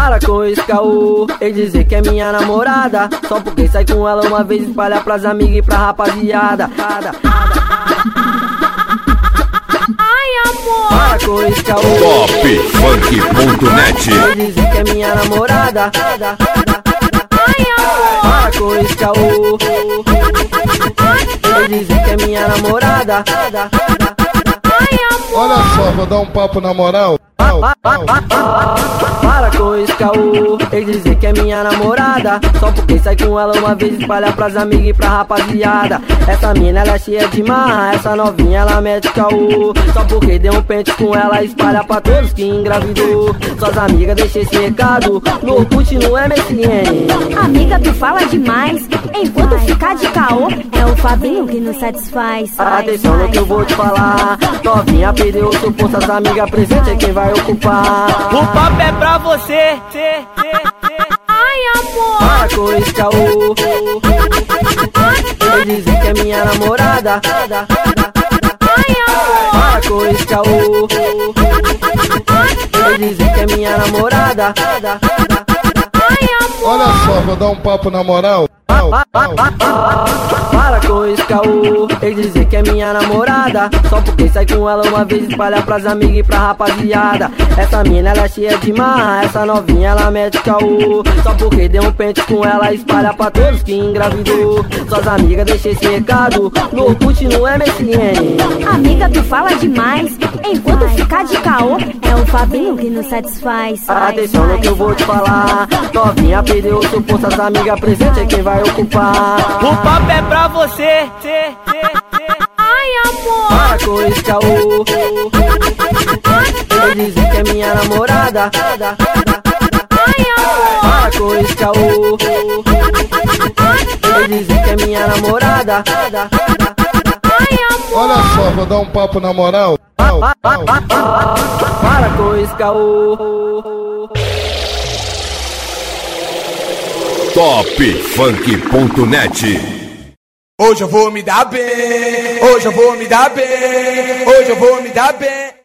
Para com esse caô, e dizer que é minha namorada, só porque sai com ela uma vez, espalha pras amigas e pra rapaziada. Ai, amor! Para com esse caô, Topfunk.net. e dizer que é minha namorada. Ai, amor! Para com esse caô, e dizer que é minha namorada. Ai, amor! Olha só, vou dar um papo na moral. Para com esse caô, e dizer que é minha namorada, só porque sai com ela uma vez, espalha pras amigas e pra rapaziada. Essa mina ela é cheia de marra, essa novinha ela mete caô, só porque deu um pente com ela, espalha pra todos que engravidou. Suas amigas deixa esse recado, no Orkut no MSN. Amiga, tu fala demais, enquanto ficar de caô, é o Fabinho que nos satisfaz. Atenção no que eu vou te falar, novinha perdeu o suposto, as amigas presentes é quem vai ocupar. O papo é pra você. Ai, amor! Para com esse caô, e dizer que é minha namorada. Ai, amor! Para com esse caô, e dizer que é minha namorada. Ai, amor! Olha só, vou dar um papo na moral. Para com esse caô, e dizer que é minha namorada, só porque sai com ela uma vez, espalha pras amigas e pra rapaziada. Essa mina ela é cheia de marra, essa novinha ela mete caô, só porque deu um pente com ela, espalha pra todos que engravidou. Suas amigas deixa esse recado, no Orkut no MSN. Amiga, tu fala demais, enquanto ficar de caô, é o Fabinho que nos satisfaz. Atenção no que eu vou te falar, novinha perdeu o suposto, as amigas presentes é quem vai ocupar. O papo é pra você. Ai, amor! Para com esse caô, e dizer que é minha namorada. Ai, amor! Para com esse caô, e dizer que é minha namorada. Ai, amor! Olha só, vou dar um papo na moral. Para com esse caô. Topfunk.net. Hoje eu vou me dar bem. Hoje eu vou me dar bem. Hoje eu vou me dar bem.